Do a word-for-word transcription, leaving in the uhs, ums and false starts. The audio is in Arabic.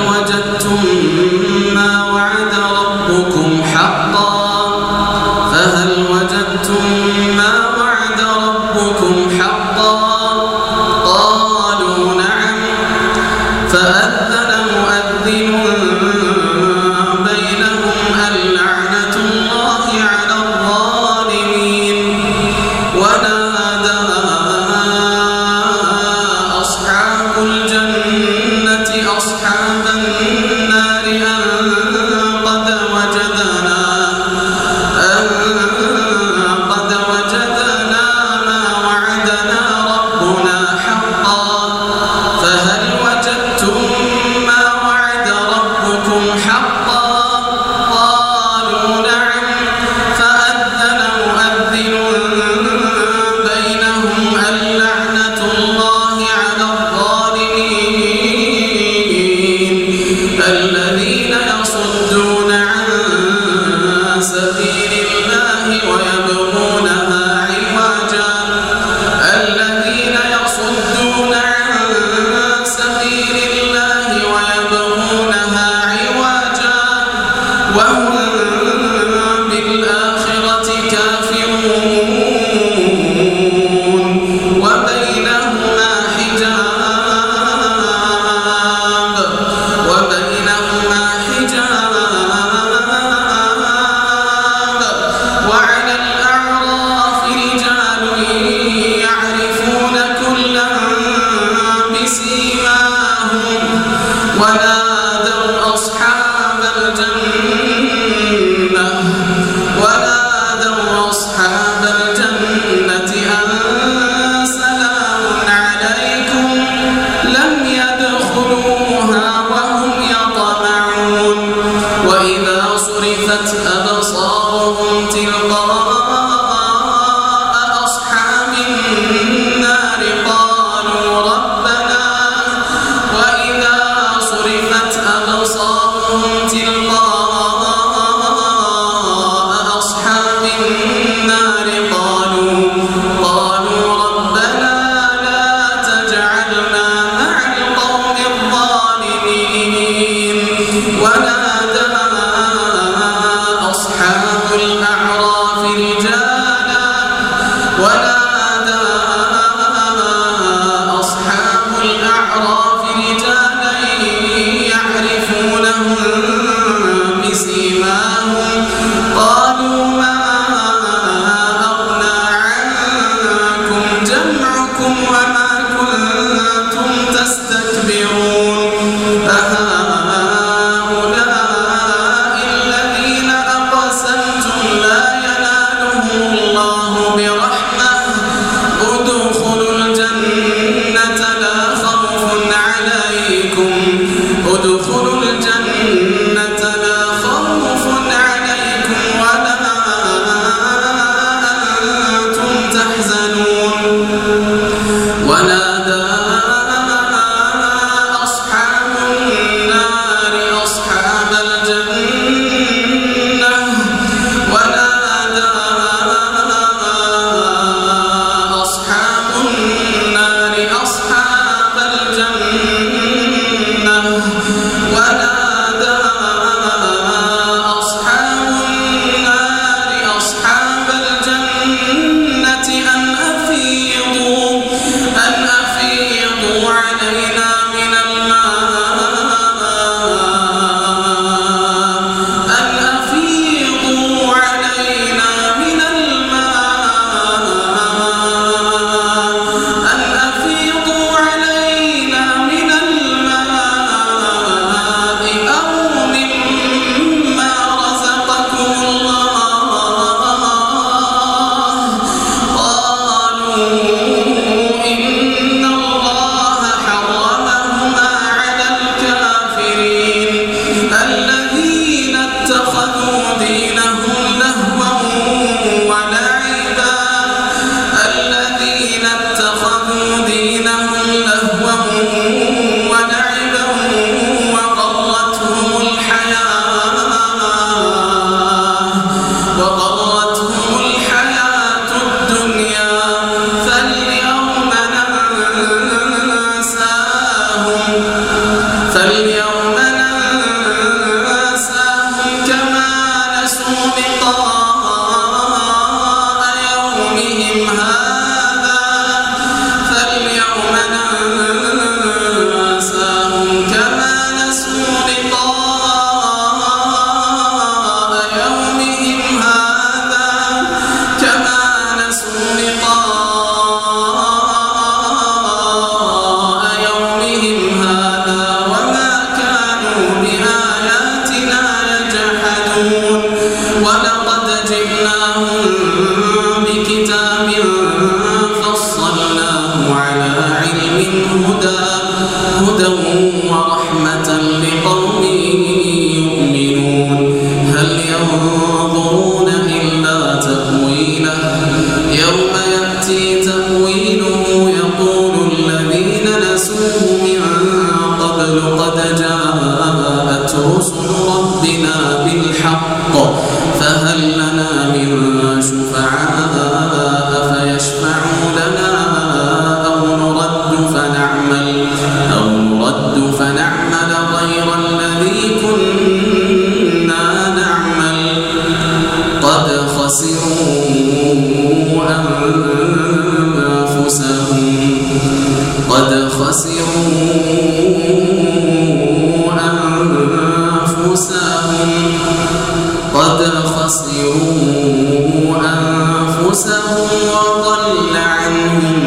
وجدتم ما وعد ربكم حقا فهل وجدتم ما وعد ربكم حقا قالوا نعم فأذن مؤذن بينهم اللعنة الله على الظالمين ونادى أصحاب الجنة أصحاب النار أن قد وجدنا أن قد وجدنا ما وعدنا ربنا حقا فهل وجدتم ما وعد ربكم حقا قالوا نعم فأذن مؤذن بينهم اللعنة الله على الظالمين الذين يصدون عن سبيل الله ويبغونها عوجا الذين يصدون عن سبيل الله ويبغونها عوجا وهم بالآخرة كافرون وبينهما حجاب وبينهما حجاب وعلى الأعراف رجال يعرفون كلا بسيماهم ونادوا أصحاب الجنة ونادوا أصحاب الجنة أن سلام عليكم لم يدخلوها وهم يطمعون وإذا صرفت أبصارهم تلقاء أصحاب النار قالوا ربنا وإذا صرفت أبصارهم تلقاء أصحاب النار قالوا قالوا ربنا لا تجعلنا مع القوم الظالمين ونادى أصحاب الأعراف رجالا ونادى أصحاب الأعراف رجالا يعرفونهم بسيماهم قالوا ما أغنى عنكم جمعكم وما كنتم تستكبرون أهؤلاء آية لقوم يؤمنون هل ينظرون إلا تأويله يوم يأتي تأويله يقول الذين نسوه من قبل قد جاءت رسل ربنا بالحق فهل لنا من شفعاء فيشفعوا لنا أو نرد فنعمل أو نرد فنعمل غير الذي كنا نعمل قد خسروا أنفسهم قد خسروا أنفسهم قد خسروا أنفسهم وضل عنهم